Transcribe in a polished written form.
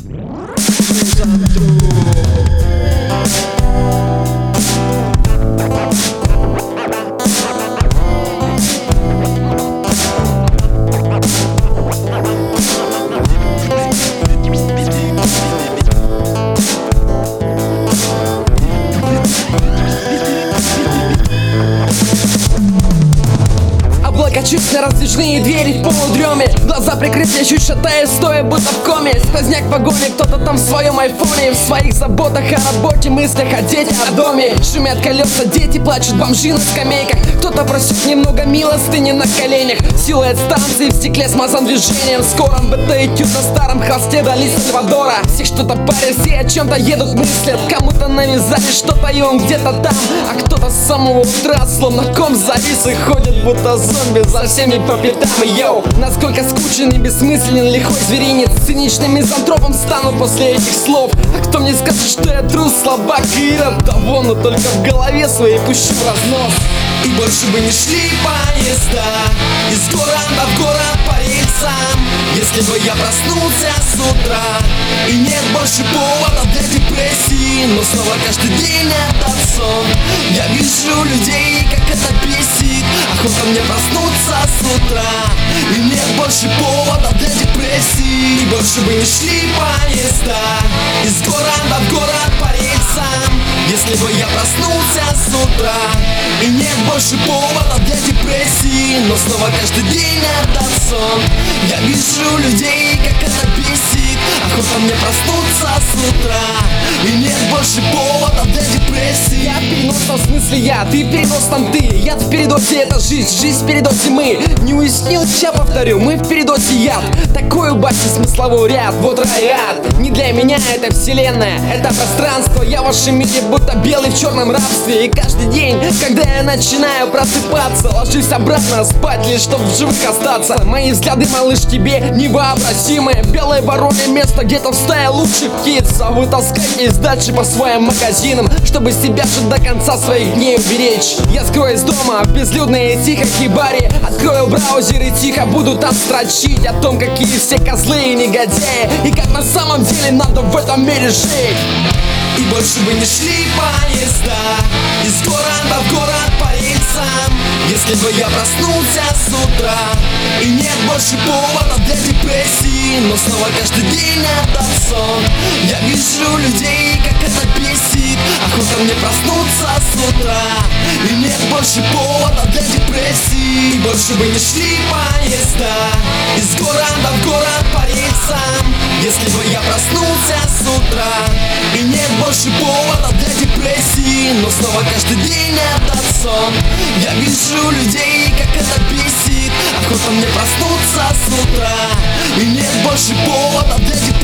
Качусь на раздвижные двери в полудреме. Глаза прикрыты, я чуть шатаясь, стоя будто в коме. Сквозняк в вагоне, кто-то там в своем айфоне. В своих заботах о работе, мыслях о детях, о доме. Шумят колеса, дети плачут, бомжи на скамейках. Кто-то просит немного милостыни на коленях. Силуэт станции в стекле смазан движением. Скоро БТ-этюд на старом холсте до листа Сальвадора. Всех что-то парят, все о чем-то едут, мыслят. Кому-то навязали что-то, и он где-то там. А кто-то с самого утра словно ком завис и ходит будто зомби за всеми по пятам. Йоу, насколько скучен и бессмыслен лихой зверинец. Циничным мизантропом стану после этих слов. А кто мне скажет, что я трус, слабак и ирод? Да вон, но только в голове своей пущу в разнос. И больше бы не шли поезда из города в город по рельсам, если бы я проснулся с утра и нет больше повода для депрессии. Но снова каждый день этот сон. Я вижу людей, как это бесит. Охота мне проснуться с утра и нет больше повода для депрессии. И больше бы не шли поезда из города в город по рельсам, если бы я проснулся с утра и нет больше повода для депрессии. Но снова каждый день этот сон. Я вижу людей, как это бесит. Охота мне проснуться с утра и нет больше повода для депрессии. Я в переносном смысле я, ты в переносном ты. Я в передозе это жизнь, жизнь в передозе мы. Не уяснил, я повторю, мы в передозе яд. Такой у Баси смысловой ряд, вот рай и ад. Не для меня это вселенная, это пространство. Я в вашем мире будто белый в черном рабстве. И каждый день, когда я начинаю просыпаться, ложусь обратно спать, лишь чтоб в живых остаться. Мои взгляды, малыш, тебе невообразимые. Белой вороне место где-то в стае лучших птиц. А вы таскаетесь дальше по своим магазинам, чтобы себя же до конца своих дней уберечь. Я скроюсь дома в безлюдной и тихой хибаре. Открою браузер и тихо буду там строчить о том, какие все козлы и негодяи, и как на самом деле надо в этом мире жить. И больше бы не шли поезда из города в город по рельсам, если бы я проснулся с утра и нет больше повода для депрессии. Но снова каждый день этот сон. Я вижу людей, как это бесит. Охота мне проснуться с утра и нет больше повода для депрессии. И больше бы не шли поезда из города в город по рельсам, если бы я проснулся с утра и нет больше повода для депрессии. Но снова каждый день этот сон. Я вижу людей, как это бесит. Охота мне проснуться с утра и нет больше повода для депрессии.